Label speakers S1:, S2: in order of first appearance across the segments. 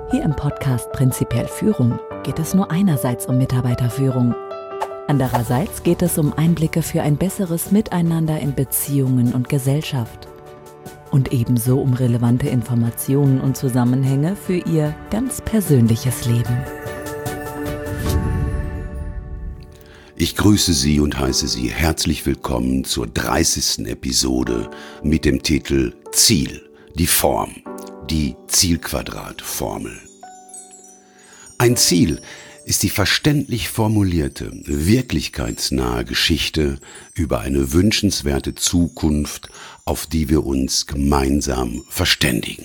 S1: Hier im Podcast Prinzipiell Führung geht es nur einerseits um Mitarbeiterführung. Andererseits geht es um Einblicke für ein besseres Miteinander in Beziehungen und Gesellschaft. Und ebenso um relevante Informationen und Zusammenhänge für Ihr ganz persönliches Leben.
S2: Ich grüße Sie und heiße Sie herzlich willkommen zur 30. Episode mit dem Titel Ziel, die Form, die Zielquadratformel. Ein Ziel ist die verständlich formulierte, wirklichkeitsnahe Geschichte über eine wünschenswerte Zukunft, auf die wir uns gemeinsam verständigen.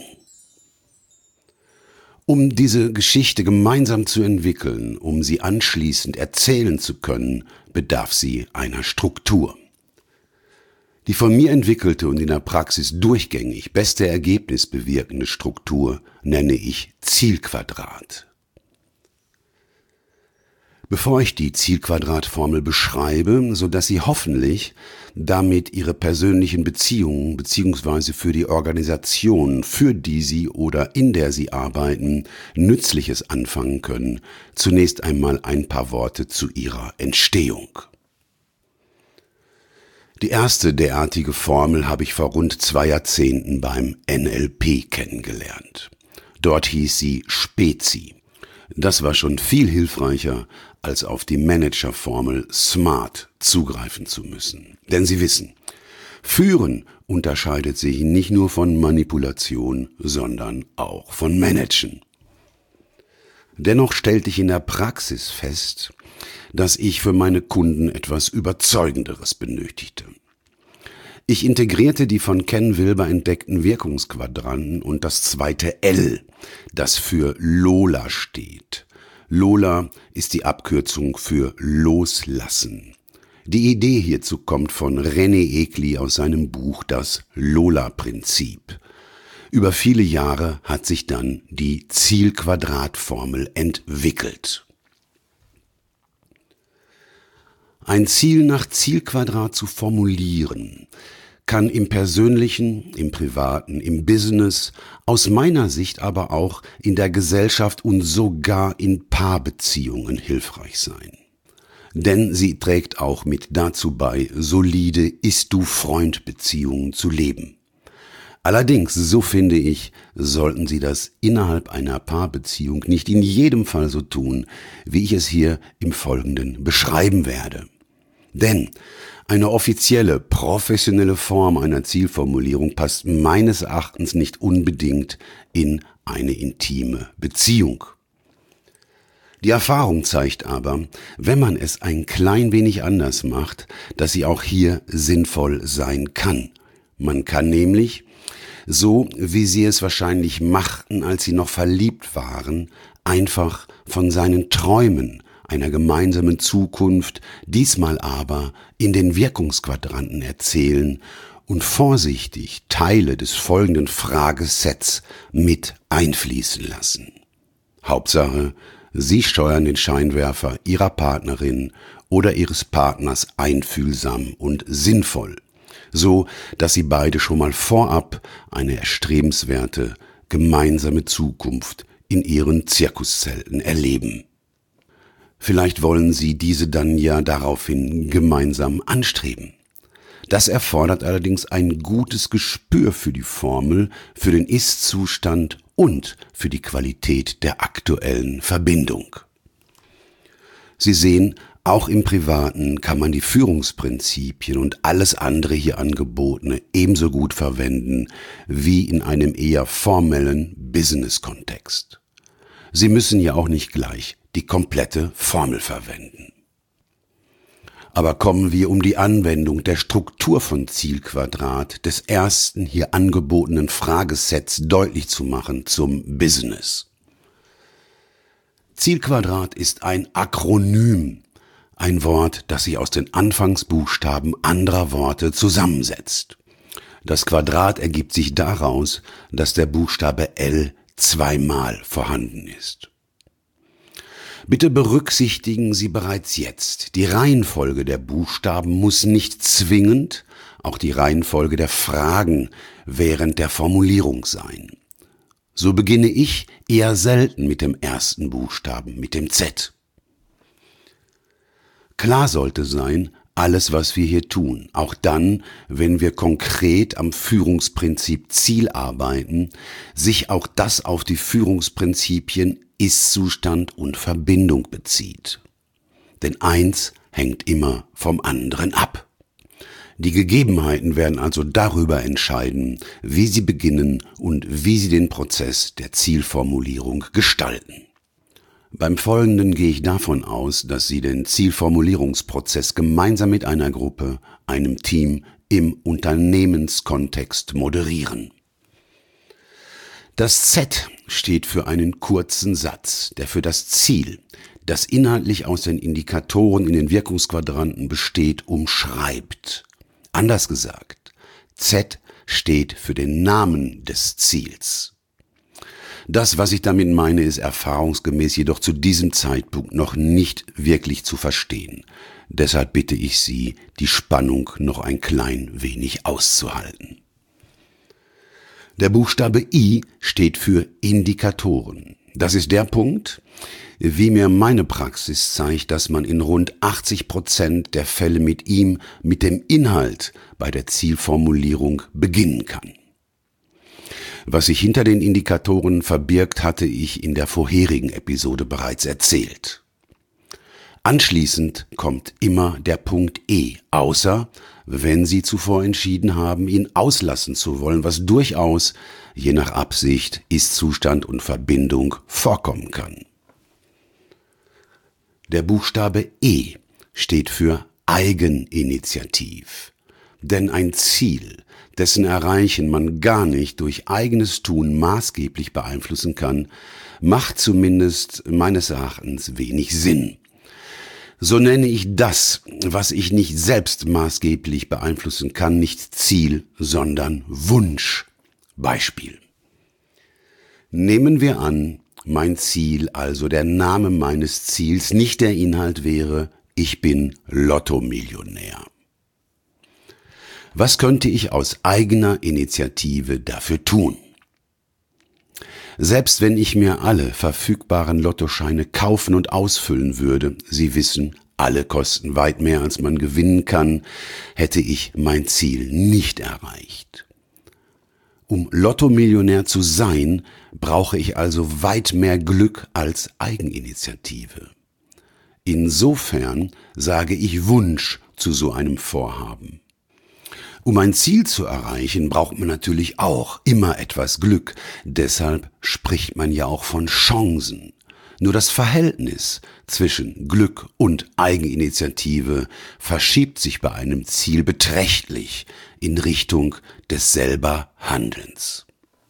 S2: Um diese Geschichte gemeinsam zu entwickeln, um sie anschließend erzählen zu können, bedarf sie einer Struktur. Die von mir entwickelte und in der Praxis durchgängig beste Ergebnis bewirkende Struktur nenne ich Zielquadrat. Bevor ich die Zielquadratformel beschreibe, sodass Sie hoffentlich damit Ihre persönlichen Beziehungen bzw. für die Organisation, für die Sie oder in der Sie arbeiten, Nützliches anfangen können, zunächst einmal ein paar Worte zu ihrer Entstehung. Die erste derartige Formel habe ich vor rund 2 Jahrzehnten beim NLP kennengelernt. Dort hieß sie Spezi. Das war schon viel hilfreicher, als auf die Managerformel SMART zugreifen zu müssen. Denn Sie wissen, Führen unterscheidet sich nicht nur von Manipulation, sondern auch von Managen. Dennoch stellte ich in der Praxis fest, dass ich für meine Kunden etwas Überzeugenderes benötigte. Ich integrierte die von Ken Wilber entdeckten Wirkungsquadranten und das zweite L, das für Lola steht. Lola ist die Abkürzung für Loslassen. Die Idee hierzu kommt von René Egli aus seinem Buch Das Lola-Prinzip. Über viele Jahre hat sich dann die Zielquadratformel entwickelt. Ein Ziel nach Zielquadrat zu formulieren, kann im Persönlichen, im Privaten, im Business, aus meiner Sicht aber auch in der Gesellschaft und sogar in Paarbeziehungen hilfreich sein. Denn sie trägt auch mit dazu bei, solide Ist-du-Freund-Beziehungen zu leben. Allerdings, so finde ich, sollten Sie das innerhalb einer Paarbeziehung nicht in jedem Fall so tun, wie ich es hier im Folgenden beschreiben werde. Denn eine offizielle, professionelle Form einer Zielformulierung passt meines Erachtens nicht unbedingt in eine intime Beziehung. Die Erfahrung zeigt aber, wenn man es ein klein wenig anders macht, dass sie auch hier sinnvoll sein kann. Man kann nämlich, so wie sie es wahrscheinlich machten, als sie noch verliebt waren, einfach von seinen Träumen einer gemeinsamen Zukunft, diesmal aber in den Wirkungsquadranten erzählen und vorsichtig Teile des folgenden Fragesets mit einfließen lassen. Hauptsache, Sie steuern den Scheinwerfer Ihrer Partnerin oder Ihres Partners einfühlsam und sinnvoll, so dass Sie beide schon mal vorab eine erstrebenswerte gemeinsame Zukunft in Ihren Zirkuszelten erleben. Vielleicht wollen Sie diese dann ja daraufhin gemeinsam anstreben. Das erfordert allerdings ein gutes Gespür für die Formel, für den Ist-Zustand und für die Qualität der aktuellen Verbindung. Sie sehen, auch im Privaten kann man die Führungsprinzipien und alles andere hier Angebotene ebenso gut verwenden wie in einem eher formellen Business-Kontext. Sie müssen ja auch nicht gleich die komplette Formel verwenden. Aber kommen wir, um die Anwendung der Struktur von Zielquadrat des ersten hier angebotenen Fragesets deutlich zu machen, zum Business. Zielquadrat ist ein Akronym, ein Wort, das sich aus den Anfangsbuchstaben anderer Worte zusammensetzt. Das Quadrat ergibt sich daraus, dass der Buchstabe L zweimal vorhanden ist. Bitte berücksichtigen Sie bereits jetzt, die Reihenfolge der Buchstaben muss nicht zwingend auch die Reihenfolge der Fragen während der Formulierung sein. So beginne ich eher selten mit dem ersten Buchstaben, mit dem Z. Klar sollte sein, alles, was wir hier tun, auch dann, wenn wir konkret am Führungsprinzip Ziel arbeiten, sich auch das auf die Führungsprinzipien Ist-Zustand und Verbindung bezieht. Denn eins hängt immer vom anderen ab. Die Gegebenheiten werden also darüber entscheiden, wie Sie beginnen und wie Sie den Prozess der Zielformulierung gestalten. Beim Folgenden gehe ich davon aus, dass Sie den Zielformulierungsprozess gemeinsam mit einer Gruppe, einem Team im Unternehmenskontext moderieren. Das Z steht für einen kurzen Satz, der für das Ziel, das inhaltlich aus den Indikatoren in den Wirkungsquadranten besteht, umschreibt. Anders gesagt, Z steht für den Namen des Ziels. Das, was ich damit meine, ist erfahrungsgemäß jedoch zu diesem Zeitpunkt noch nicht wirklich zu verstehen. Deshalb bitte ich Sie, die Spannung noch ein klein wenig auszuhalten. Der Buchstabe I steht für Indikatoren. Das ist der Punkt, wie mir meine Praxis zeigt, dass man in rund 80% der Fälle mit dem Inhalt bei der Zielformulierung beginnen kann. Was sich hinter den Indikatoren verbirgt, hatte ich in der vorherigen Episode bereits erzählt. Anschließend kommt immer der Punkt E, außer wenn Sie zuvor entschieden haben, ihn auslassen zu wollen, was durchaus, je nach Absicht, Ist-Zustand und Verbindung vorkommen kann. Der Buchstabe E steht für Eigeninitiativ. Denn ein Ziel, dessen Erreichen man gar nicht durch eigenes Tun maßgeblich beeinflussen kann, macht zumindest meines Erachtens wenig Sinn. So nenne ich das, was ich nicht selbst maßgeblich beeinflussen kann, nicht Ziel, sondern Wunsch. Beispiel. Nehmen wir an, mein Ziel, also der Name meines Ziels, nicht der Inhalt wäre, ich bin Lottomillionär. Was könnte ich aus eigener Initiative dafür tun? Selbst wenn ich mir alle verfügbaren Lottoscheine kaufen und ausfüllen würde, Sie wissen, alle kosten weit mehr, als man gewinnen kann, hätte ich mein Ziel nicht erreicht. Um Lottomillionär zu sein, brauche ich also weit mehr Glück als Eigeninitiative. Insofern sage ich Wunsch zu so einem Vorhaben. Um ein Ziel zu erreichen, braucht man natürlich auch immer etwas Glück. Deshalb spricht man ja auch von Chancen. Nur das Verhältnis zwischen Glück und Eigeninitiative verschiebt sich bei einem Ziel beträchtlich in Richtung des selber Handelns.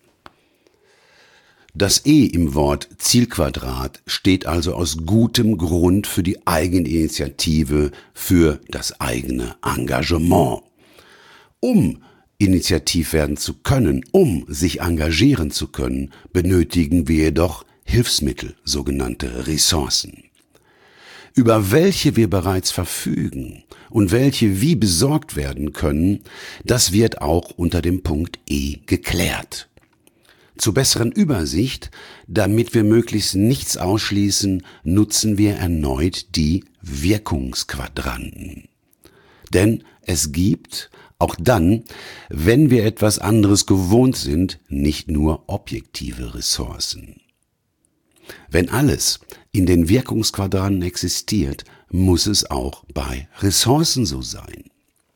S2: Das E im Wort Zielquadrat steht also aus gutem Grund für die Eigeninitiative, für das eigene Engagement. Um initiativ werden zu können, um sich engagieren zu können, benötigen wir jedoch Hilfsmittel, sogenannte Ressourcen. Über welche wir bereits verfügen und welche wie besorgt werden können, das wird auch unter dem Punkt E geklärt. Zur besseren Übersicht, damit wir möglichst nichts ausschließen, nutzen wir erneut die Wirkungsquadranten. Denn es gibt, auch dann, wenn wir etwas anderes gewohnt sind, nicht nur objektive Ressourcen. Wenn alles in den Wirkungsquadranten existiert, muss es auch bei Ressourcen so sein.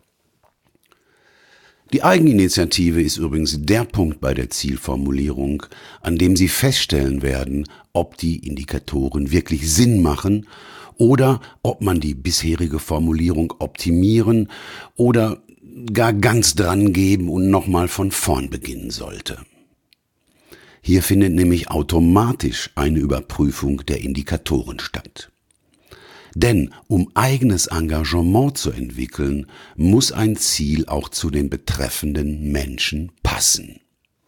S2: Die Eigeninitiative ist übrigens der Punkt bei der Zielformulierung, an dem Sie feststellen werden, ob die Indikatoren wirklich Sinn machen oder ob man die bisherige Formulierung optimieren oder gar ganz dran geben und nochmal von vorn beginnen sollte. Hier findet nämlich automatisch eine Überprüfung der Indikatoren statt. Denn um eigenes Engagement zu entwickeln, muss ein Ziel auch zu den betreffenden Menschen passen.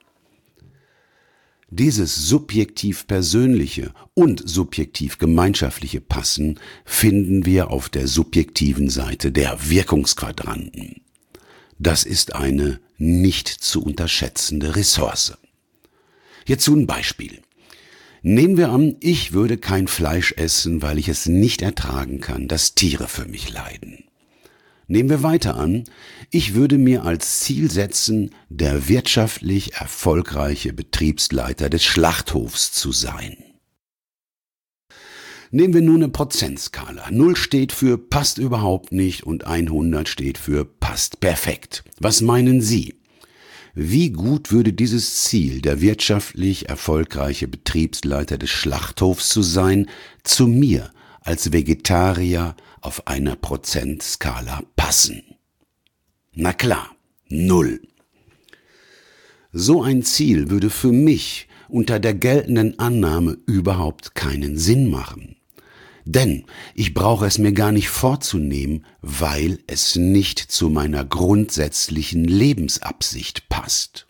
S2: Dieses subjektiv persönliche und subjektiv gemeinschaftliche Passen finden wir auf der subjektiven Seite der Wirkungsquadranten. Das ist eine nicht zu unterschätzende Ressource. Hierzu ein Beispiel. Nehmen wir an, ich würde kein Fleisch essen, weil ich es nicht ertragen kann, dass Tiere für mich leiden. Nehmen wir weiter an, ich würde mir als Ziel setzen, der wirtschaftlich erfolgreiche Betriebsleiter des Schlachthofs zu sein. Nehmen wir nun eine Prozentskala. 0 steht für passt überhaupt nicht und 100 steht für passt perfekt. Was meinen Sie? Wie gut würde dieses Ziel, der wirtschaftlich erfolgreiche Betriebsleiter des Schlachthofs zu sein, zu mir als Vegetarier auf einer Prozentskala passen? Na klar, 0. So ein Ziel würde für mich unter der geltenden Annahme überhaupt keinen Sinn machen. Denn ich brauche es mir gar nicht vorzunehmen, weil es nicht zu meiner grundsätzlichen Lebensabsicht passt.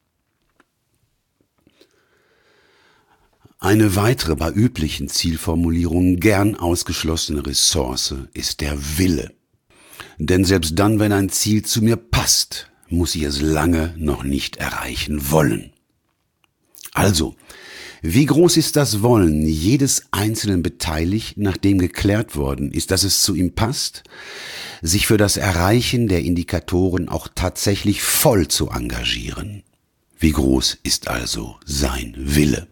S2: Eine weitere bei üblichen Zielformulierungen gern ausgeschlossene Ressource ist der Wille. Denn selbst dann, wenn ein Ziel zu mir passt, muss ich es lange noch nicht erreichen wollen. Also, wie groß ist das Wollen jedes einzelnen Beteiligten, nachdem geklärt worden ist, dass es zu ihm passt, sich für das Erreichen der Indikatoren auch tatsächlich voll zu engagieren? Wie groß ist also sein Wille?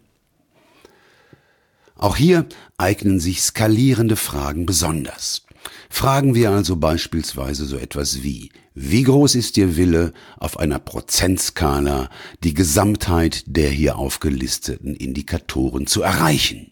S2: Auch hier eignen sich skalierende Fragen besonders. Fragen wir also beispielsweise so etwas wie groß ist Ihr Wille, auf einer Prozentskala die Gesamtheit der hier aufgelisteten Indikatoren zu erreichen?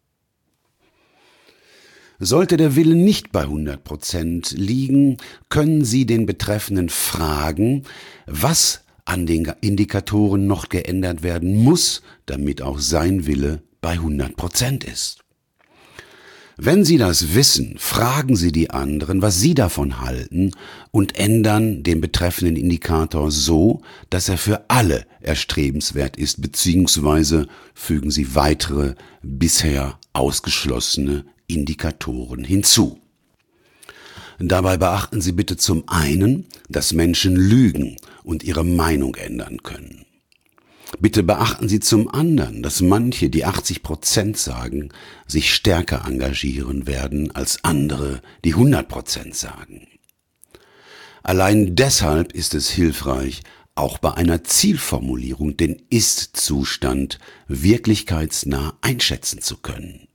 S2: Sollte der Wille nicht bei 100% liegen, können Sie den Betreffenden fragen, was an den Indikatoren noch geändert werden muss, damit auch sein Wille bei 100% ist. Wenn Sie das wissen, fragen Sie die anderen, was sie davon halten und ändern den betreffenden Indikator so, dass er für alle erstrebenswert ist, beziehungsweise fügen Sie weitere, bisher ausgeschlossene Indikatoren hinzu. Dabei beachten Sie bitte zum einen, dass Menschen lügen und ihre Meinung ändern können. Bitte beachten Sie zum anderen, dass manche, die 80% sagen, sich stärker engagieren werden als andere, die 100% sagen. Allein deshalb ist es hilfreich, auch bei einer Zielformulierung den Ist-Zustand wirklichkeitsnah einschätzen zu können.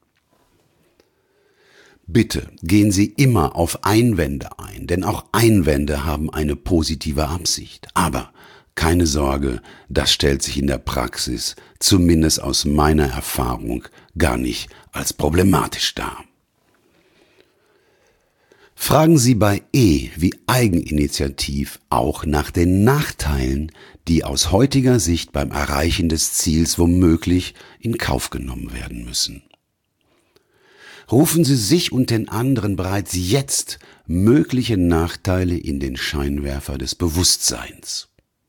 S2: Bitte gehen Sie immer auf Einwände ein, denn auch Einwände haben eine positive Absicht. Aber keine Sorge, das stellt sich in der Praxis, zumindest aus meiner Erfahrung, gar nicht als problematisch dar. Fragen Sie bei E wie Eigeninitiativ auch nach den Nachteilen, die aus heutiger Sicht beim Erreichen des Ziels womöglich in Kauf genommen werden müssen. Rufen Sie sich und den anderen bereits jetzt mögliche Nachteile in den Scheinwerfer des Bewusstseins.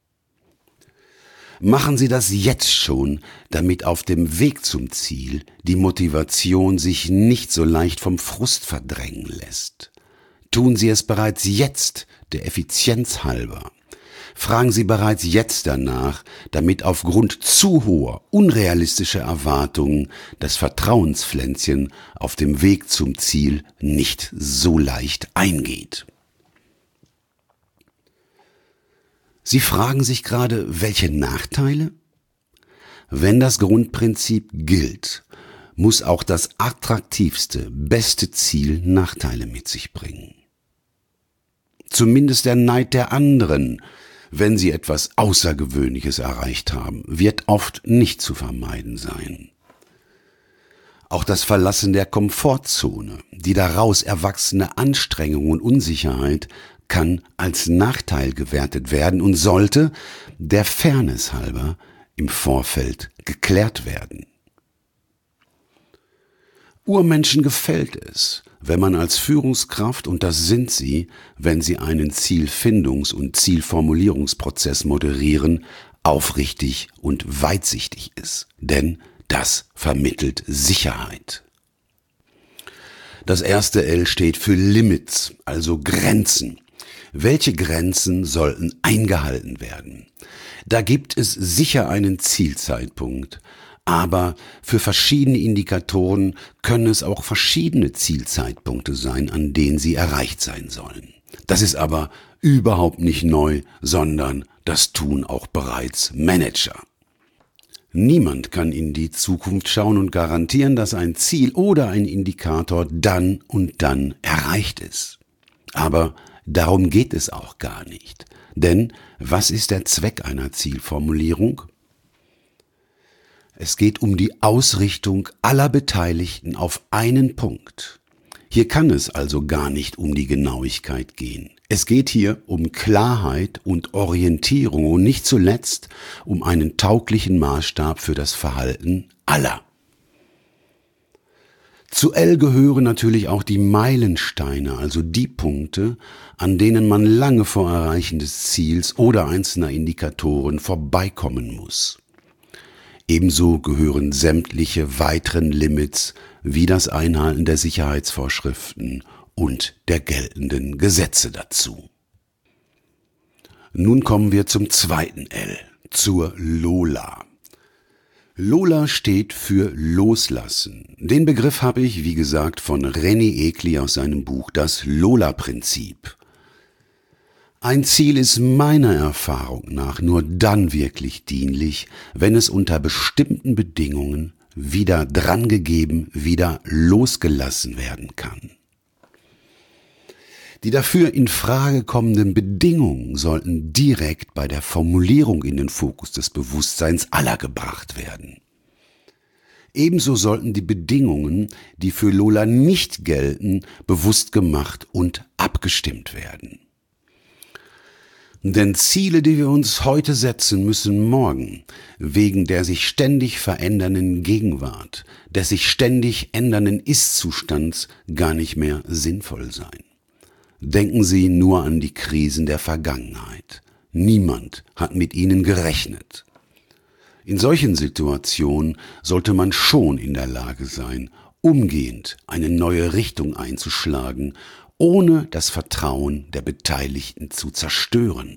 S2: Machen Sie das jetzt schon, damit auf dem Weg zum Ziel die Motivation sich nicht so leicht vom Frust verdrängen lässt. Tun Sie es bereits jetzt, der Effizienz halber. Fragen Sie bereits jetzt danach, damit aufgrund zu hoher, unrealistischer Erwartungen das Vertrauenspflänzchen auf dem Weg zum Ziel nicht so leicht eingeht. Sie fragen sich gerade, welche Nachteile? Wenn das Grundprinzip gilt, muss auch das attraktivste, beste Ziel Nachteile mit sich bringen. Zumindest der Neid der anderen, wenn sie etwas Außergewöhnliches erreicht haben, wird oft nicht zu vermeiden sein. Auch das Verlassen der Komfortzone, die daraus erwachsene Anstrengung und Unsicherheit kann als Nachteil gewertet werden und sollte, der Fairness halber, im Vorfeld geklärt werden. Urmenschen gefällt es, wenn man als Führungskraft, und das sind sie, wenn sie einen Zielfindungs- und Zielformulierungsprozess moderieren, aufrichtig und weitsichtig ist, denn das vermittelt Sicherheit. Das erste L steht für Limits, also Grenzen. Welche Grenzen sollten eingehalten werden? Da gibt es sicher einen Zielzeitpunkt, aber für verschiedene Indikatoren können es auch verschiedene Zielzeitpunkte sein, an denen sie erreicht sein sollen. Das ist aber überhaupt nicht neu, sondern das tun auch bereits Manager. Niemand kann in die Zukunft schauen und garantieren, dass ein Ziel oder ein Indikator dann und dann erreicht ist. Aber darum geht es auch gar nicht. Denn was ist der Zweck einer Zielformulierung? Es geht um die Ausrichtung aller Beteiligten auf einen Punkt. Hier kann es also gar nicht um die Genauigkeit gehen. Es geht hier um Klarheit und Orientierung und nicht zuletzt um einen tauglichen Maßstab für das Verhalten aller. Zu L gehören natürlich auch die Meilensteine, also die Punkte, an denen man lange vor Erreichen des Ziels oder einzelner Indikatoren vorbeikommen muss. Ebenso gehören sämtliche weiteren Limits wie das Einhalten der Sicherheitsvorschriften und der geltenden Gesetze dazu. Nun kommen wir zum zweiten L, zur Lola. Lola steht für Loslassen. Den Begriff habe ich, wie gesagt, von René Egli aus seinem Buch Das Lola-Prinzip. Ein Ziel ist meiner Erfahrung nach nur dann wirklich dienlich, wenn es unter bestimmten Bedingungen wieder drangegeben, wieder losgelassen werden kann. Die dafür in Frage kommenden Bedingungen sollten direkt bei der Formulierung in den Fokus des Bewusstseins aller gebracht werden. Ebenso sollten die Bedingungen, die für Lola nicht gelten, bewusst gemacht und abgestimmt werden. Denn Ziele, die wir uns heute setzen, müssen morgen, wegen der sich ständig verändernden Gegenwart, des sich ständig ändernden Ist-Zustands, gar nicht mehr sinnvoll sein. Denken Sie nur an die Krisen der Vergangenheit. Niemand hat mit ihnen gerechnet. In solchen Situationen sollte man schon in der Lage sein, umgehend eine neue Richtung einzuschlagen, ohne das Vertrauen der Beteiligten zu zerstören.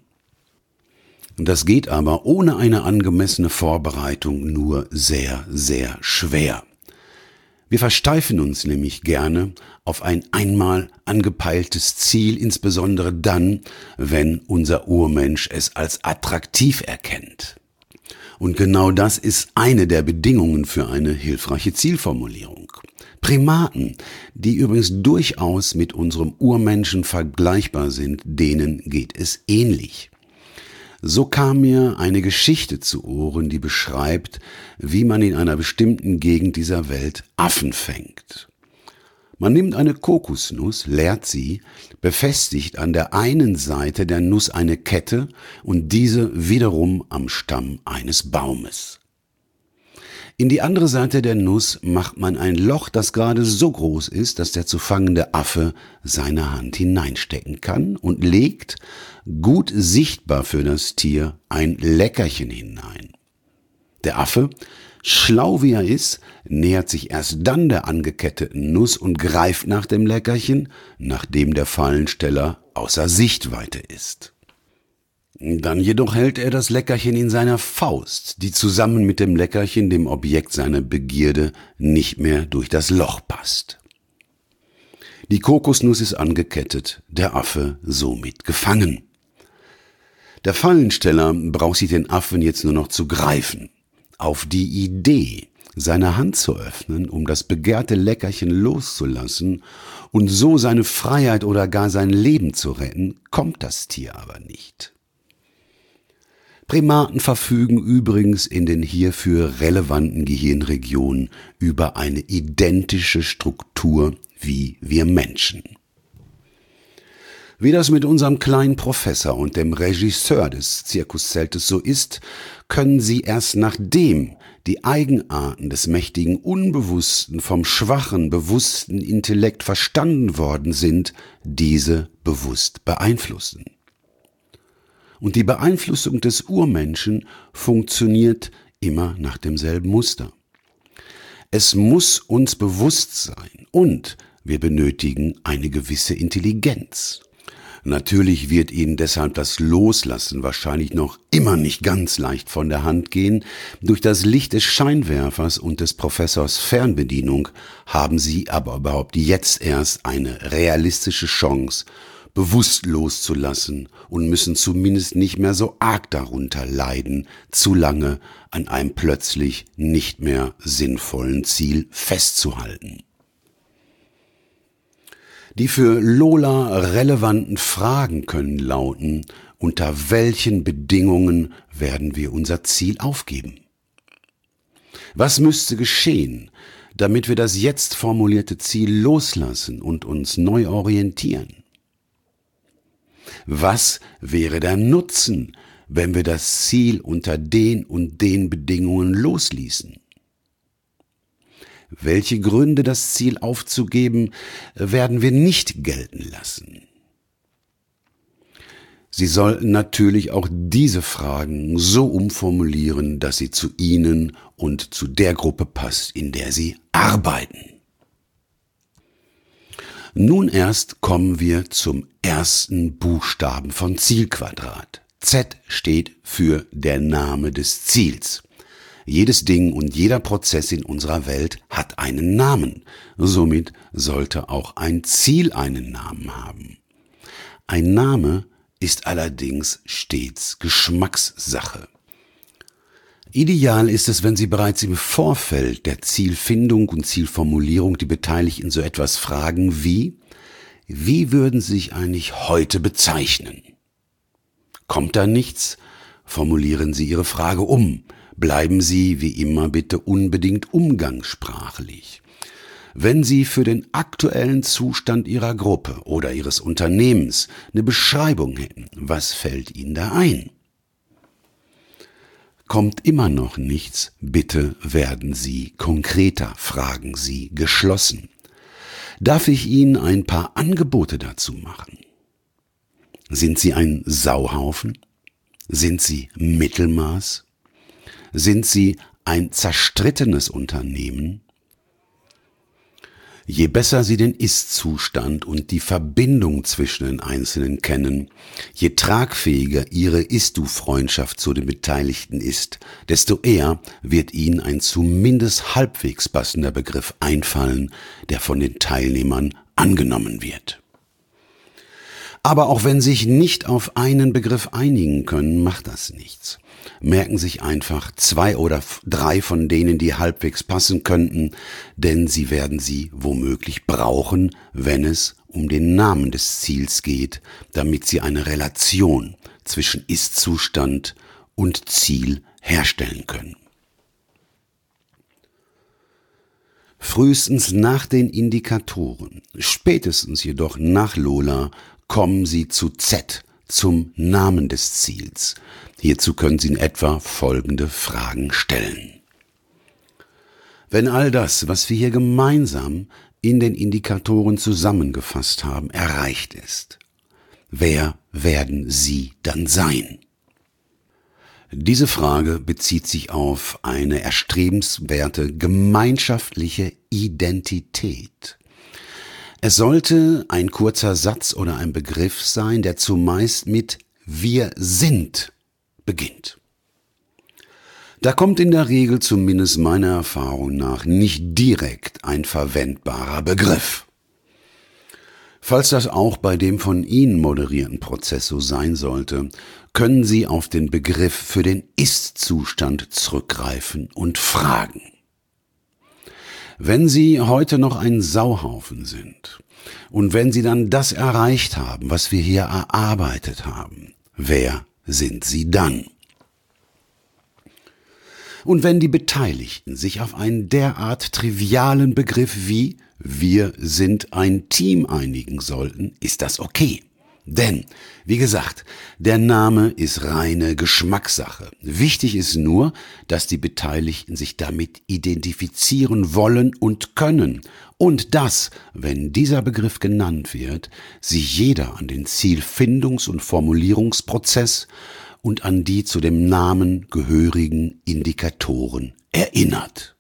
S2: Das geht aber ohne eine angemessene Vorbereitung nur sehr, sehr schwer. Wir versteifen uns nämlich gerne auf ein einmal angepeiltes Ziel, insbesondere dann, wenn unser Urmensch es als attraktiv erkennt. Und genau das ist eine der Bedingungen für eine hilfreiche Zielformulierung. Primaten, die übrigens durchaus mit unserem Urmenschen vergleichbar sind, denen geht es ähnlich. So kam mir eine Geschichte zu Ohren, die beschreibt, wie man in einer bestimmten Gegend dieser Welt Affen fängt. Man nimmt eine Kokosnuss, leert sie, befestigt an der einen Seite der Nuss eine Kette und diese wiederum am Stamm eines Baumes. In die andere Seite der Nuss macht man ein Loch, das gerade so groß ist, dass der zu fangende Affe seine Hand hineinstecken kann und legt, gut sichtbar für das Tier, ein Leckerchen hinein. Der Affe, schlau wie er ist, nähert sich erst dann der angeketteten Nuss und greift nach dem Leckerchen, nachdem der Fallensteller außer Sichtweite ist. Dann jedoch hält er das Leckerchen in seiner Faust, die zusammen mit dem Leckerchen dem Objekt seiner Begierde nicht mehr durch das Loch passt. Die Kokosnuss ist angekettet, der Affe somit gefangen. Der Fallensteller braucht sich den Affen jetzt nur noch zu greifen. Auf die Idee, seine Hand zu öffnen, um das begehrte Leckerchen loszulassen und so seine Freiheit oder gar sein Leben zu retten, kommt das Tier aber nicht. Primaten verfügen übrigens in den hierfür relevanten Gehirnregionen über eine identische Struktur wie wir Menschen. Wie das mit unserem kleinen Professor und dem Regisseur des Zirkuszeltes so ist, können sie erst nachdem die Eigenarten des mächtigen Unbewussten vom schwachen, bewussten Intellekt verstanden worden sind, diese bewusst beeinflussen. Und die Beeinflussung des Urmenschen funktioniert immer nach demselben Muster. Es muss uns bewusst sein und wir benötigen eine gewisse Intelligenz. Natürlich wird Ihnen deshalb das Loslassen wahrscheinlich noch immer nicht ganz leicht von der Hand gehen. Durch das Licht des Scheinwerfers und des Professors Fernbedienung haben Sie aber überhaupt jetzt erst eine realistische Chance, bewusst loszulassen und müssen zumindest nicht mehr so arg darunter leiden, zu lange an einem plötzlich nicht mehr sinnvollen Ziel festzuhalten. Die für Lola relevanten Fragen können lauten: Unter welchen Bedingungen werden wir unser Ziel aufgeben? Was müsste geschehen, damit wir das jetzt formulierte Ziel loslassen und uns neu orientieren? Was wäre der Nutzen, wenn wir das Ziel unter den und den Bedingungen losließen? Welche Gründe, das Ziel aufzugeben, werden wir nicht gelten lassen? Sie sollten natürlich auch diese Fragen so umformulieren, dass sie zu Ihnen und zu der Gruppe passt, in der Sie arbeiten. Nun erst kommen wir zum ersten Buchstaben von Zielquadrat. Z steht für der Name des Ziels. Jedes Ding und jeder Prozess in unserer Welt hat einen Namen. Somit sollte auch ein Ziel einen Namen haben. Ein Name ist allerdings stets Geschmackssache. Ideal ist es, wenn Sie bereits im Vorfeld der Zielfindung und Zielformulierung die Beteiligten so etwas fragen wie: Wie würden Sie sich eigentlich heute bezeichnen? Kommt da nichts? Formulieren Sie Ihre Frage um. Bleiben Sie wie immer bitte unbedingt umgangssprachlich. Wenn Sie für den aktuellen Zustand Ihrer Gruppe oder Ihres Unternehmens eine Beschreibung hätten, was fällt Ihnen da ein? Kommt immer noch nichts, bitte werden Sie konkreter, fragen Sie geschlossen. Darf ich Ihnen ein paar Angebote dazu machen? Sind Sie ein Sauhaufen? Sind Sie Mittelmaß? Sind Sie ein zerstrittenes Unternehmen? Je besser Sie den Ist-Zustand und die Verbindung zwischen den Einzelnen kennen, je tragfähiger Ihre Ist-Du-Freundschaft zu den Beteiligten ist, desto eher wird Ihnen ein zumindest halbwegs passender Begriff einfallen, der von den Teilnehmern angenommen wird. Aber auch wenn sich nicht auf einen Begriff einigen können, macht das nichts. Merken sich einfach 2 oder 3 von denen, die halbwegs passen könnten, denn Sie werden sie womöglich brauchen, wenn es um den Namen des Ziels geht, damit Sie eine Relation zwischen Ist-Zustand und Ziel herstellen können. Frühestens nach den Indikatoren, spätestens jedoch nach Lola, kommen Sie zu Z, zum Namen des Ziels. Hierzu können Sie in etwa folgende Fragen stellen. Wenn all das, was wir hier gemeinsam in den Indikatoren zusammengefasst haben, erreicht ist, wer werden Sie dann sein? Diese Frage bezieht sich auf eine erstrebenswerte gemeinschaftliche Identität. Es sollte ein kurzer Satz oder ein Begriff sein, der zumeist mit „Wir sind“ beginnt. Da kommt in der Regel, zumindest meiner Erfahrung nach, nicht direkt ein verwendbarer Begriff. Falls das auch bei dem von Ihnen moderierten Prozess so sein sollte, können Sie auf den Begriff für den Ist-Zustand zurückgreifen und fragen. Wenn Sie heute noch ein Sauhaufen sind und wenn Sie dann das erreicht haben, was wir hier erarbeitet haben, wer sind Sie dann? Und wenn die Beteiligten sich auf einen derart trivialen Begriff wie „Wir sind ein Team“ einigen sollten, ist das okay. Denn, wie gesagt, der Name ist reine Geschmackssache. Wichtig ist nur, dass die Beteiligten sich damit identifizieren wollen und können. Und dass, wenn dieser Begriff genannt wird, sich jeder an den Zielfindungs- und Formulierungsprozess und an die zu dem Namen gehörigen Indikatoren erinnert.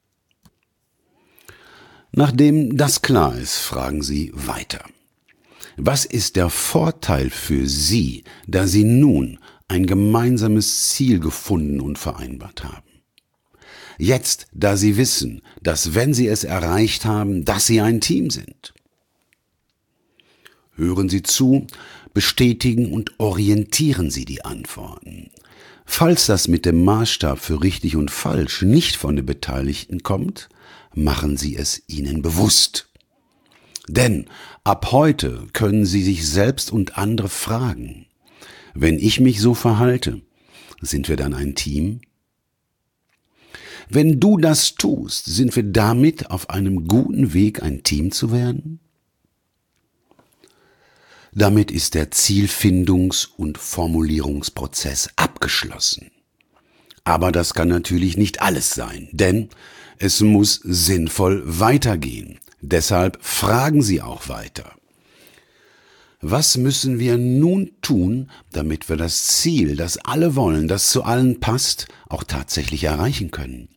S2: Nachdem das klar ist, fragen Sie weiter. Was ist der Vorteil für Sie, da Sie nun ein gemeinsames Ziel gefunden und vereinbart haben? Jetzt, da Sie wissen, dass wenn Sie es erreicht haben, dass Sie ein Team sind. Hören Sie zu, bestätigen und orientieren Sie die Antworten. Falls das mit dem Maßstab für richtig und falsch nicht von den Beteiligten kommt, machen Sie es ihnen bewusst. Denn ab heute können Sie sich selbst und andere fragen: Wenn ich mich so verhalte, sind wir dann ein Team? Wenn du das tust, sind wir damit auf einem guten Weg, ein Team zu werden? Damit ist der Zielfindungs- und Formulierungsprozess abgeschlossen. Aber das kann natürlich nicht alles sein, denn es muss sinnvoll weitergehen. Deshalb fragen Sie auch weiter. Was müssen wir nun tun, damit wir das Ziel, das alle wollen, das zu allen passt, auch tatsächlich erreichen können?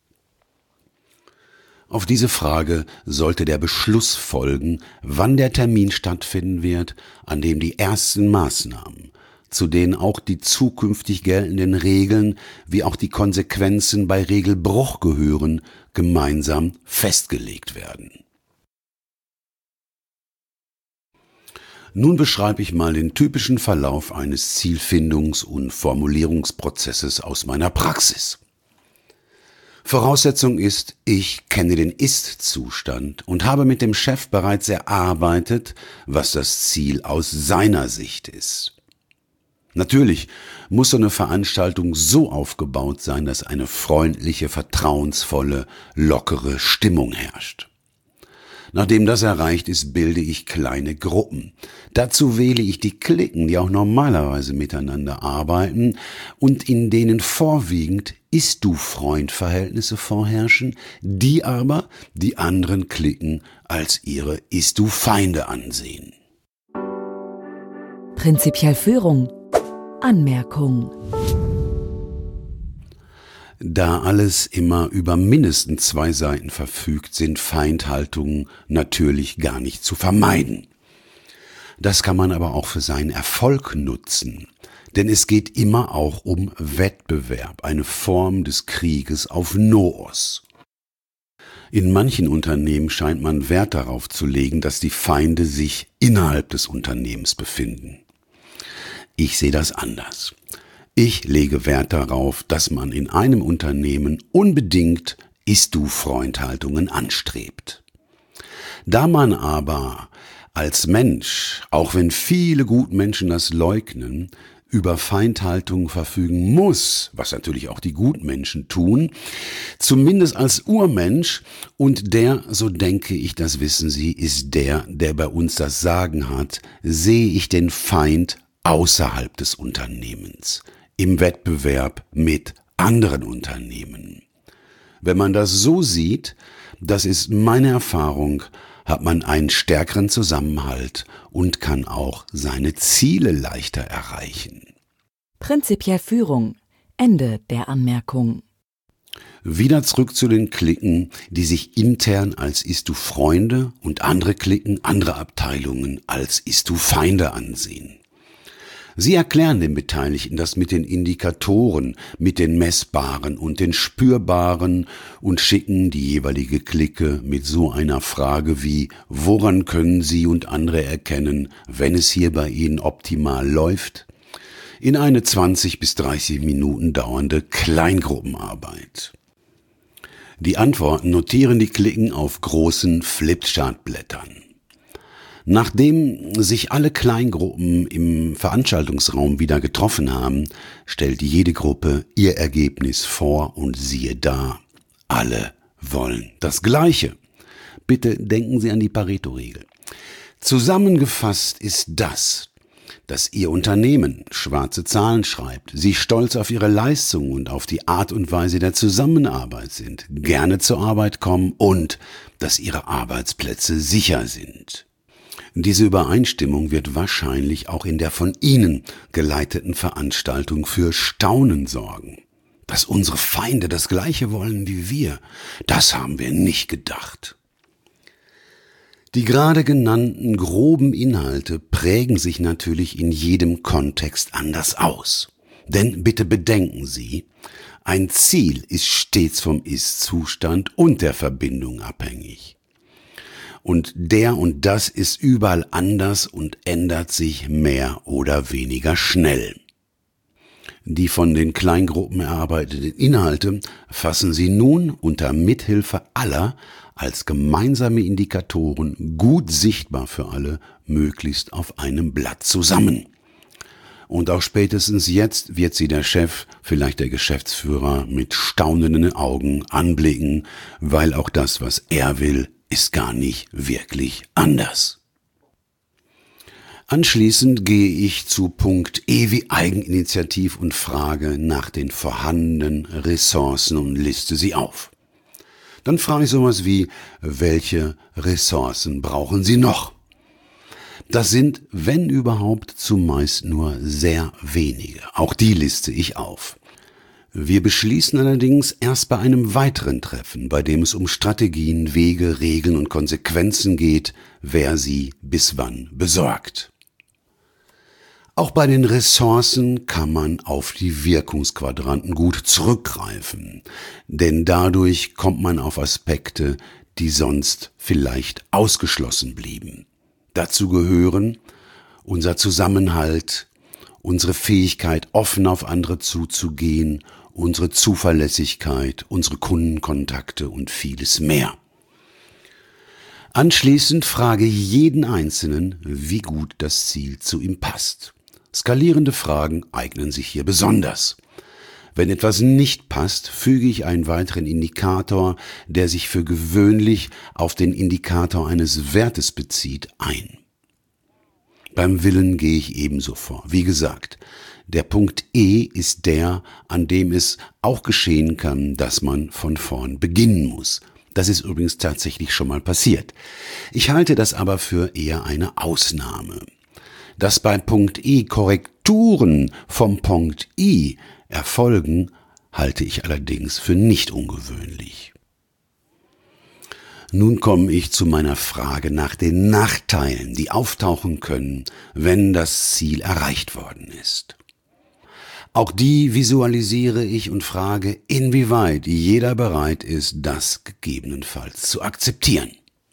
S2: Auf diese Frage sollte der Beschluss folgen, wann der Termin stattfinden wird, an dem die ersten Maßnahmen, zu denen auch die zukünftig geltenden Regeln wie auch die Konsequenzen bei Regelbruch gehören, gemeinsam festgelegt werden. Nun beschreibe ich mal den typischen Verlauf eines Zielfindungs- und Formulierungsprozesses aus meiner Praxis. Voraussetzung ist, ich kenne den Ist-Zustand und habe mit dem Chef bereits erarbeitet, was das Ziel aus seiner Sicht ist. Natürlich muss so eine Veranstaltung so aufgebaut sein, dass eine freundliche, vertrauensvolle, lockere Stimmung herrscht. Nachdem das erreicht ist, bilde ich kleine Gruppen. Dazu wähle ich die Cliquen, die auch normalerweise miteinander arbeiten und in denen vorwiegend Ist-du-Freund-Verhältnisse vorherrschen, die aber die anderen Cliquen als ihre Ist-du-Feinde ansehen.
S1: Prinzipiell Führung. Anmerkung.
S2: Da alles immer über mindestens 2 Seiten verfügt, sind Feindhaltungen natürlich gar nicht zu vermeiden. Das kann man aber auch für seinen Erfolg nutzen, denn es geht immer auch um Wettbewerb, eine Form des Krieges auf Noos. In manchen Unternehmen scheint man Wert darauf zu legen, dass die Feinde sich innerhalb des Unternehmens befinden. Ich sehe das anders. Ich lege Wert darauf, dass man in einem Unternehmen unbedingt Ist-du-Freund-Haltungen anstrebt. Da man aber als Mensch, auch wenn viele Gutmenschen das leugnen, über Feindhaltungen verfügen muss, was natürlich auch die Gutmenschen tun, zumindest als Urmensch, und der, so denke ich, das wissen Sie, ist der bei uns das Sagen hat, sehe ich den Feind außerhalb des Unternehmens, im Wettbewerb mit anderen Unternehmen. Wenn man das so sieht, das ist meine Erfahrung, hat man einen stärkeren Zusammenhalt und kann auch seine Ziele leichter erreichen.
S1: Prinzipiell Führung. Ende der Anmerkung.
S2: Wieder zurück zu den Cliquen, die sich intern als Ist-du-Freunde und andere Cliquen, andere Abteilungen als Ist-du-Feinde ansehen. Sie erklären den Beteiligten das mit den Indikatoren, mit den Messbaren und den Spürbaren und schicken die jeweilige Clique mit so einer Frage wie: Woran können Sie und andere erkennen, wenn es hier bei Ihnen optimal läuft? In eine 20 bis 30 Minuten dauernde Kleingruppenarbeit. Die Antworten notieren die Cliquen auf großen Flipchartblättern. Nachdem sich alle Kleingruppen im Veranstaltungsraum wieder getroffen haben, stellt jede Gruppe ihr Ergebnis vor und siehe da, alle wollen das Gleiche. Bitte denken Sie an die Pareto-Regel. Zusammengefasst ist das, dass Ihr Unternehmen schwarze Zahlen schreibt, Sie stolz auf Ihre Leistung und auf die Art und Weise der Zusammenarbeit sind, gerne zur Arbeit kommen und dass Ihre Arbeitsplätze sicher sind. Diese Übereinstimmung wird wahrscheinlich auch in der von Ihnen geleiteten Veranstaltung für Staunen sorgen. Dass unsere Feinde das Gleiche wollen wie wir, das haben wir nicht gedacht. Die gerade genannten groben Inhalte prägen sich natürlich in jedem Kontext anders aus. Denn bitte bedenken Sie, ein Ziel ist stets vom Ist-Zustand und der Verbindung abhängig. Und der und das ist überall anders und ändert sich mehr oder weniger schnell. Die von den Kleingruppen erarbeiteten Inhalte fassen Sie nun unter Mithilfe aller als gemeinsame Indikatoren gut sichtbar für alle möglichst auf einem Blatt zusammen. Und auch spätestens jetzt wird sie der Chef, vielleicht der Geschäftsführer, mit staunenden Augen anblicken, weil auch das, was er will, ist gar nicht wirklich anders. Anschließend gehe ich zu Punkt E wie Eigeninitiativ und frage nach den vorhandenen Ressourcen und liste sie auf. Dann frage ich sowas wie, welche Ressourcen brauchen Sie noch? Das sind, wenn überhaupt, zumeist nur sehr wenige. Auch die liste ich auf. Wir beschließen allerdings erst bei einem weiteren Treffen, bei dem es um Strategien, Wege, Regeln und Konsequenzen geht, wer sie bis wann besorgt. Auch bei den Ressourcen kann man auf die Wirkungsquadranten gut zurückgreifen, denn dadurch kommt man auf Aspekte, die sonst vielleicht ausgeschlossen blieben. Dazu gehören unser Zusammenhalt, unsere Fähigkeit, offen auf andere zuzugehen, unsere Zuverlässigkeit, unsere Kundenkontakte und vieles mehr. Anschließend frage ich jeden Einzelnen, wie gut das Ziel zu ihm passt. Skalierende Fragen eignen sich hier besonders. Wenn etwas nicht passt, füge ich einen weiteren Indikator, der sich für gewöhnlich auf den Indikator eines Wertes bezieht, ein. Beim Willen gehe ich ebenso vor. Wie gesagt, der Punkt E ist der, an dem es auch geschehen kann, dass man von vorn beginnen muss. Das ist übrigens tatsächlich schon mal passiert. Ich halte das aber für eher eine Ausnahme. Dass bei Punkt E Korrekturen vom Punkt I erfolgen, halte ich allerdings für nicht ungewöhnlich. Nun komme ich zu meiner Frage nach den Nachteilen, die auftauchen können, wenn das Ziel erreicht worden ist. Auch die visualisiere ich und frage, inwieweit jeder bereit ist, das gegebenenfalls zu akzeptieren.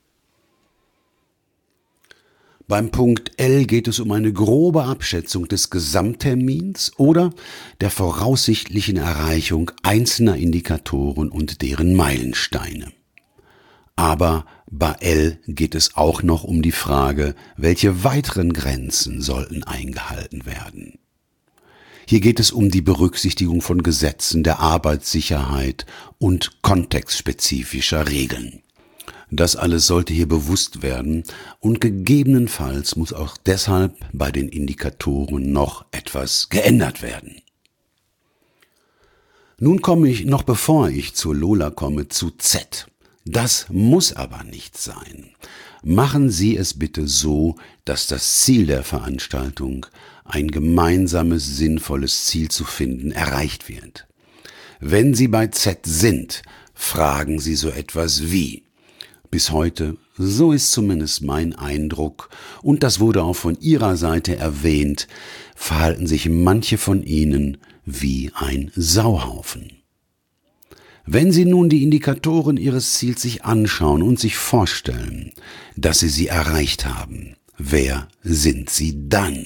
S2: Beim Punkt L geht es um eine grobe Abschätzung des Gesamttermins oder der voraussichtlichen Erreichung einzelner Indikatoren und deren Meilensteine. Aber bei L geht es auch noch um die Frage, welche weiteren Grenzen sollten eingehalten werden. Hier geht es um die Berücksichtigung von Gesetzen der Arbeitssicherheit und kontextspezifischer Regeln. Das alles sollte hier bewusst werden und gegebenenfalls muss auch deshalb bei den Indikatoren noch etwas geändert werden. Nun komme ich, noch bevor ich zur Lola komme, zu Z. Das muss aber nicht sein. Machen Sie es bitte so, dass das Ziel der Veranstaltung, ein gemeinsames, sinnvolles Ziel zu finden, erreicht wird. Wenn Sie bei Z sind, fragen Sie so etwas wie: Bis heute, so ist zumindest mein Eindruck, und das wurde auch von Ihrer Seite erwähnt, verhalten sich manche von Ihnen wie ein Sauhaufen. Wenn Sie nun die Indikatoren Ihres Ziels sich anschauen und sich vorstellen, dass Sie sie erreicht haben, wer sind Sie dann?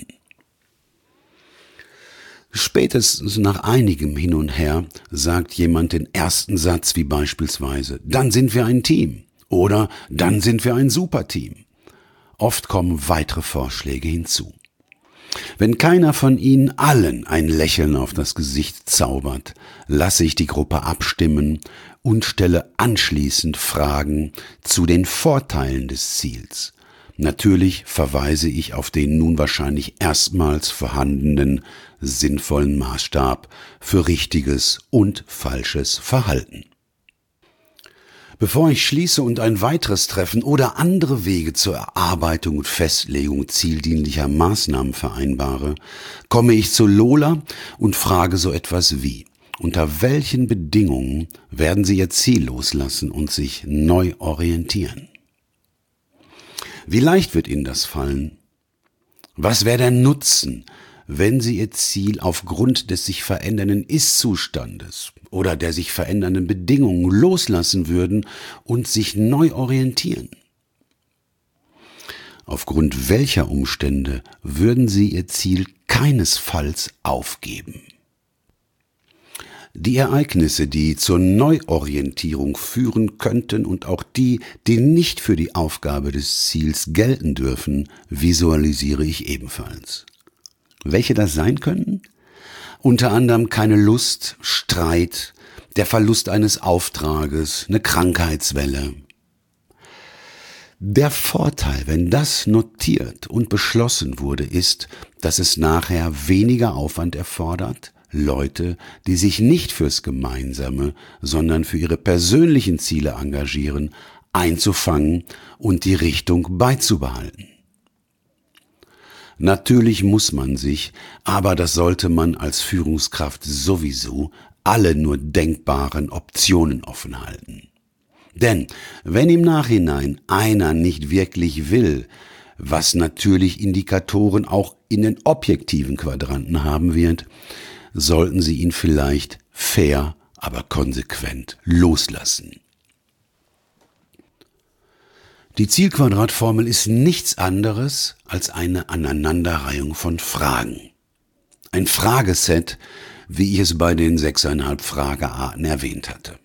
S2: Spätestens nach einigem Hin und Her sagt jemand den ersten Satz wie beispielsweise: Dann sind wir ein Team oder dann sind wir ein Superteam. Oft kommen weitere Vorschläge hinzu. Wenn keiner von Ihnen allen ein Lächeln auf das Gesicht zaubert, lasse ich die Gruppe abstimmen und stelle anschließend Fragen zu den Vorteilen des Ziels. Natürlich verweise ich auf den nun wahrscheinlich erstmals vorhandenen sinnvollen Maßstab für richtiges und falsches Verhalten. Bevor ich schließe und ein weiteres Treffen oder andere Wege zur Erarbeitung und Festlegung zieldienlicher Maßnahmen vereinbare, komme ich zu Lola und frage so etwas wie: Unter welchen Bedingungen werden Sie Ihr Ziel loslassen und sich neu orientieren? Wie leicht wird Ihnen das fallen? Was wäre der Nutzen, wenn Sie Ihr Ziel aufgrund des sich verändernden Ist-Zustandes oder der sich verändernden Bedingungen loslassen würden und sich neu orientieren? Aufgrund welcher Umstände würden Sie Ihr Ziel keinesfalls aufgeben? Die Ereignisse, die zur Neuorientierung führen könnten und auch die, die nicht für die Aufgabe des Ziels gelten dürfen, visualisiere ich ebenfalls. Welche das sein könnten? Unter anderem keine Lust, Streit, der Verlust eines Auftrages, eine Krankheitswelle. Der Vorteil, wenn das notiert und beschlossen wurde, ist, dass es nachher weniger Aufwand erfordert, Leute, die sich nicht fürs Gemeinsame, sondern für ihre persönlichen Ziele engagieren, einzufangen und die Richtung beizubehalten. Natürlich muss man sich, aber das sollte man als Führungskraft sowieso, alle nur denkbaren Optionen offen halten. Denn wenn im Nachhinein einer nicht wirklich will, was natürlich Indikatoren auch in den objektiven Quadranten haben wird, sollten Sie ihn vielleicht fair, aber konsequent loslassen. Die Zielquadratformel ist nichts anderes als eine Aneinanderreihung von Fragen. Ein Frageset, wie ich es bei den 6,5 Fragearten erwähnt hatte.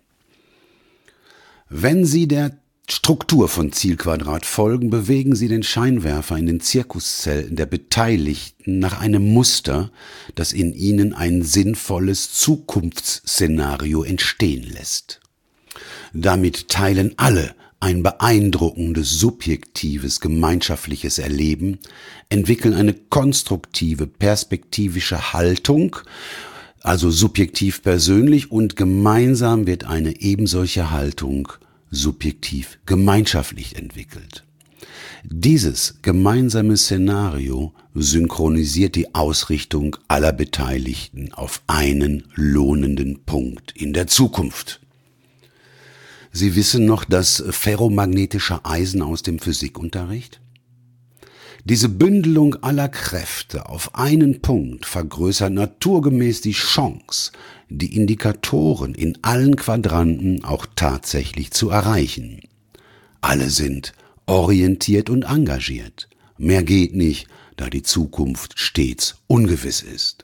S2: Wenn Sie der Struktur von Zielquadrat folgen, bewegen Sie den Scheinwerfer in den Zirkuszelten der Beteiligten nach einem Muster, das in ihnen ein sinnvolles Zukunftsszenario entstehen lässt. Damit teilen alle ein beeindruckendes, subjektives, gemeinschaftliches Erleben, entwickeln eine konstruktive, perspektivische Haltung, also subjektiv persönlich, und gemeinsam wird eine ebensolche Haltung subjektiv gemeinschaftlich entwickelt. Dieses gemeinsame Szenario synchronisiert die Ausrichtung aller Beteiligten auf einen lohnenden Punkt in der Zukunft. Sie wissen noch das ferromagnetische Eisen aus dem Physikunterricht? Diese Bündelung aller Kräfte auf einen Punkt vergrößert naturgemäß die Chance, die Indikatoren in allen Quadranten auch tatsächlich zu erreichen. Alle sind orientiert und engagiert. Mehr geht nicht, da die Zukunft stets ungewiss ist.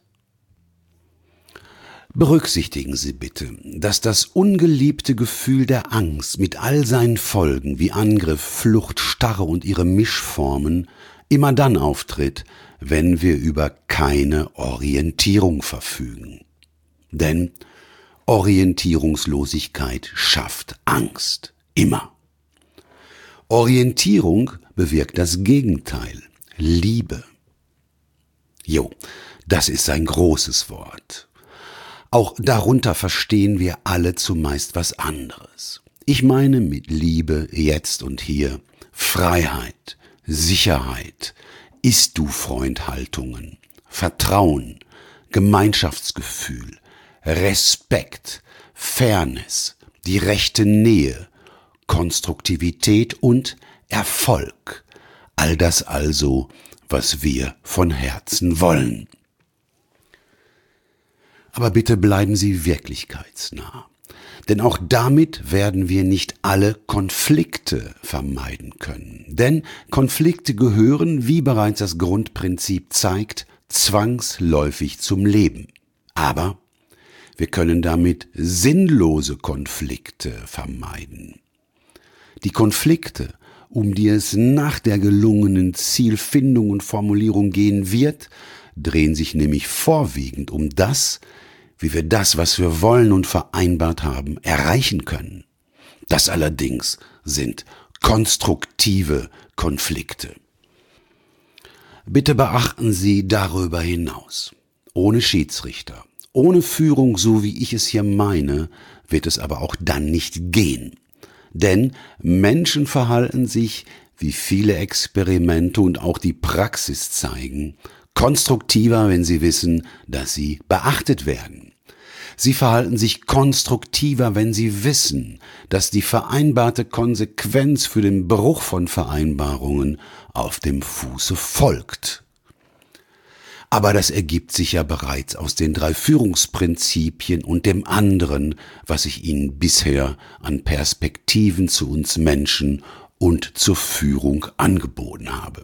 S2: Berücksichtigen Sie bitte, dass das ungeliebte Gefühl der Angst mit all seinen Folgen wie Angriff, Flucht, Starre und ihre Mischformen immer dann auftritt, wenn wir über keine Orientierung verfügen. Denn Orientierungslosigkeit schafft Angst. Immer. Orientierung bewirkt das Gegenteil. Liebe. Das ist ein großes Wort. Auch darunter verstehen wir alle zumeist was anderes. Ich meine mit Liebe jetzt und hier Freiheit, Sicherheit, Ist-du-Freund-Haltungen, Vertrauen, Gemeinschaftsgefühl, Respekt, Fairness, die rechte Nähe, Konstruktivität und Erfolg. All das also, was wir von Herzen wollen. Aber bitte bleiben Sie wirklichkeitsnah. Denn auch damit werden wir nicht alle Konflikte vermeiden können. Denn Konflikte gehören, wie bereits das Grundprinzip zeigt, zwangsläufig zum Leben. Aber wir können damit sinnlose Konflikte vermeiden. Die Konflikte, um die es nach der gelungenen Zielfindung und Formulierung gehen wird, drehen sich nämlich vorwiegend um das, wie wir das, was wir wollen und vereinbart haben, erreichen können. Das allerdings sind konstruktive Konflikte. Bitte beachten Sie darüber hinaus. Ohne Schiedsrichter, ohne Führung, so wie ich es hier meine, wird es aber auch dann nicht gehen. Denn Menschen verhalten sich, wie viele Experimente und auch die Praxis zeigen, konstruktiver, wenn sie wissen, dass sie beachtet werden. Sie verhalten sich konstruktiver, wenn sie wissen, dass die vereinbarte Konsequenz für den Bruch von Vereinbarungen auf dem Fuße folgt. Aber das ergibt sich ja bereits aus den 3 Führungsprinzipien und dem anderen, was ich Ihnen bisher an Perspektiven zu uns Menschen und zur Führung angeboten habe.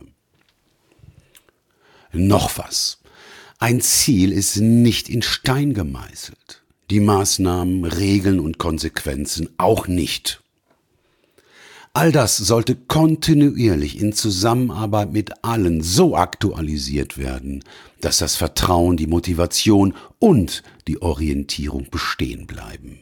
S2: Noch was. Ein Ziel ist nicht in Stein gemeißelt. Die Maßnahmen, Regeln und Konsequenzen auch nicht. All das sollte kontinuierlich in Zusammenarbeit mit allen so aktualisiert werden, dass das Vertrauen, die Motivation und die Orientierung bestehen bleiben.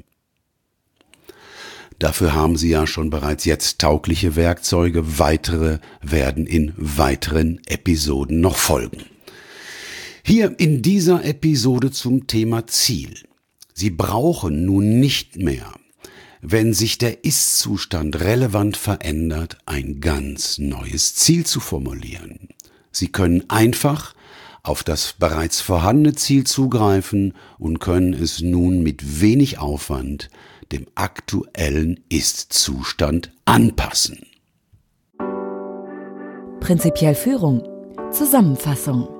S2: Dafür haben Sie ja schon bereits jetzt taugliche Werkzeuge, weitere werden in weiteren Episoden noch folgen. Hier in dieser Episode zum Thema Ziel. Sie brauchen nun nicht mehr, wenn sich der Ist-Zustand relevant verändert, ein ganz neues Ziel zu formulieren. Sie können einfach auf das bereits vorhandene Ziel zugreifen und können es nun mit wenig Aufwand dem aktuellen Ist-Zustand anpassen.
S1: Prinzipiell Führung. Zusammenfassung.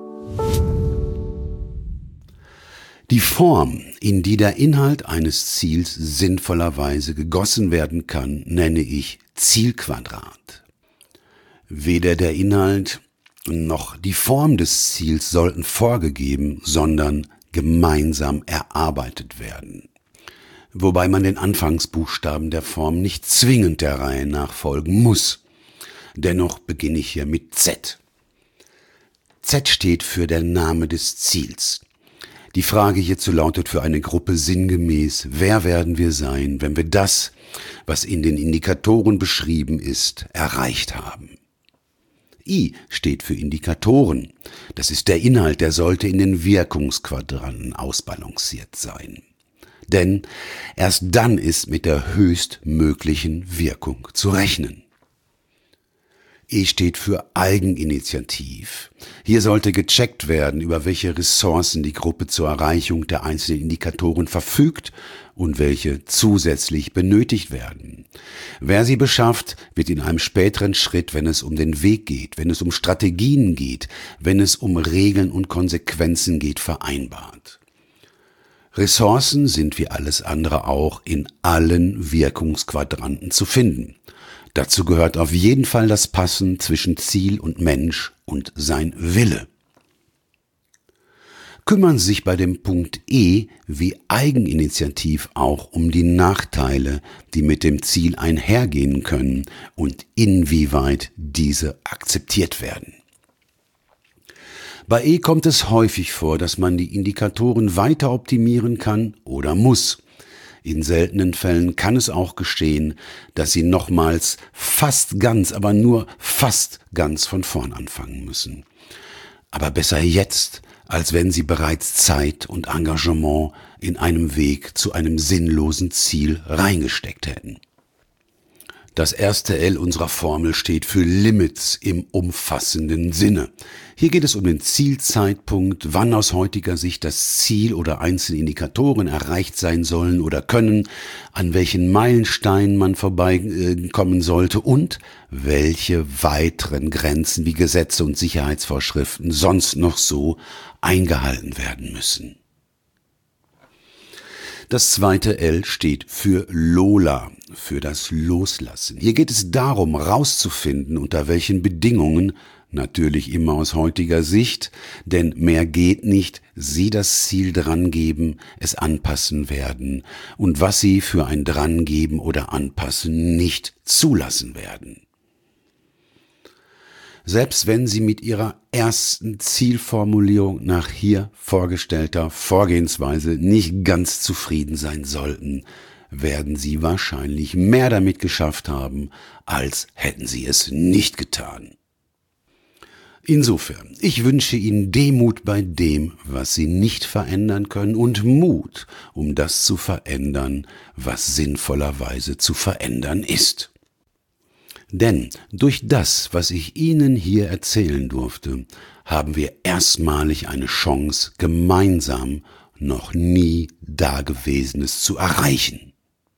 S2: Die Form, in die der Inhalt eines Ziels sinnvollerweise gegossen werden kann, nenne ich Zielquadrat. Weder der Inhalt noch die Form des Ziels sollten vorgegeben, sondern gemeinsam erarbeitet werden. Wobei man den Anfangsbuchstaben der Form nicht zwingend der Reihe nach folgen muss. Dennoch beginne ich hier mit Z. Z steht für der Name des Ziels. Die Frage hierzu lautet für eine Gruppe sinngemäß: Wer werden wir sein, wenn wir das, was in den Indikatoren beschrieben ist, erreicht haben? I steht für Indikatoren. Das ist der Inhalt, der sollte in den Wirkungsquadranten ausbalanciert sein. Denn erst dann ist mit der höchstmöglichen Wirkung zu rechnen. E steht für Eigeninitiativ. Hier sollte gecheckt werden, über welche Ressourcen die Gruppe zur Erreichung der einzelnen Indikatoren verfügt und welche zusätzlich benötigt werden. Wer sie beschafft, wird in einem späteren Schritt, wenn es um den Weg geht, wenn es um Strategien geht, wenn es um Regeln und Konsequenzen geht, vereinbart. Ressourcen sind wie alles andere auch in allen Wirkungsquadranten zu finden. Dazu gehört auf jeden Fall das Passen zwischen Ziel und Mensch und sein Wille. Kümmern Sie sich bei dem Punkt E wie Eigeninitiativ auch um die Nachteile, die mit dem Ziel einhergehen können und inwieweit diese akzeptiert werden. Bei E kommt es häufig vor, dass man die Indikatoren weiter optimieren kann oder muss. In seltenen Fällen kann es auch geschehen, dass Sie nochmals fast ganz, aber nur fast ganz von vorn anfangen müssen. Aber besser jetzt, als wenn Sie bereits Zeit und Engagement in einem Weg zu einem sinnlosen Ziel reingesteckt hätten. Das erste L unserer Formel steht für Limits im umfassenden Sinne. Hier geht es um den Zielzeitpunkt, wann aus heutiger Sicht das Ziel oder einzelne Indikatoren erreicht sein sollen oder können, an welchen Meilensteinen man vorbeikommen sollte und welche weiteren Grenzen wie Gesetze und Sicherheitsvorschriften sonst noch so eingehalten werden müssen. Das zweite L steht für Lola, für das Loslassen. Hier geht es darum, herauszufinden, unter welchen Bedingungen, natürlich immer aus heutiger Sicht, denn mehr geht nicht, Sie das Ziel drangeben, es anpassen werden und was Sie für ein Drangeben oder Anpassen nicht zulassen werden. Selbst wenn Sie mit Ihrer ersten Zielformulierung nach hier vorgestellter Vorgehensweise nicht ganz zufrieden sein sollten, werden Sie wahrscheinlich mehr damit geschafft haben, als hätten Sie es nicht getan. Insofern, ich wünsche Ihnen Demut bei dem, was Sie nicht verändern können und Mut, um das zu verändern, was sinnvollerweise zu verändern ist. Denn durch das, was ich Ihnen hier erzählen durfte, haben wir erstmalig eine Chance, gemeinsam noch nie Dagewesenes zu erreichen.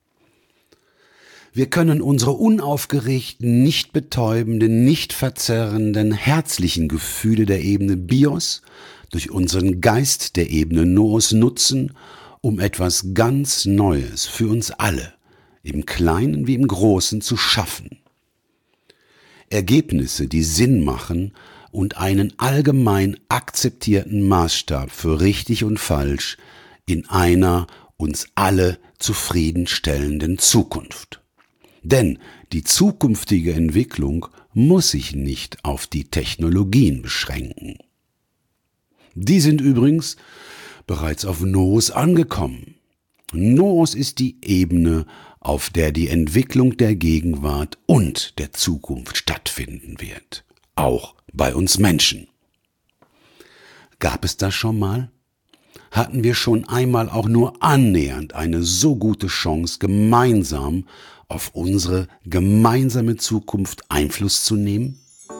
S2: Wir können unsere unaufgeregten, nicht betäubenden, nicht verzerrenden, herzlichen Gefühle der Ebene Bios durch unseren Geist der Ebene Noos nutzen, um etwas ganz Neues für uns alle, im Kleinen wie im Großen, zu schaffen. Ergebnisse, die Sinn machen und einen allgemein akzeptierten Maßstab für richtig und falsch in einer uns alle zufriedenstellenden Zukunft. Denn die zukünftige Entwicklung muss sich nicht auf die Technologien beschränken. Die sind übrigens bereits auf Noos angekommen. Noos ist die Ebene, auf der die Entwicklung der Gegenwart und der Zukunft stattfinden wird. Auch bei uns Menschen. Gab es das schon mal? Hatten wir schon einmal auch nur annähernd eine so gute Chance, gemeinsam auf unsere gemeinsame Zukunft Einfluss zu nehmen?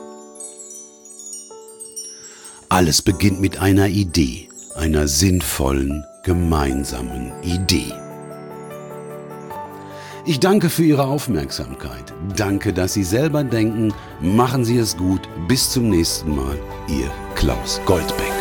S2: Alles beginnt mit einer Idee, einer sinnvollen, gemeinsamen Idee. Ich danke für Ihre Aufmerksamkeit. Danke, dass Sie selber denken. Machen Sie es gut. Bis zum nächsten Mal. Ihr Klaus Goldbeck.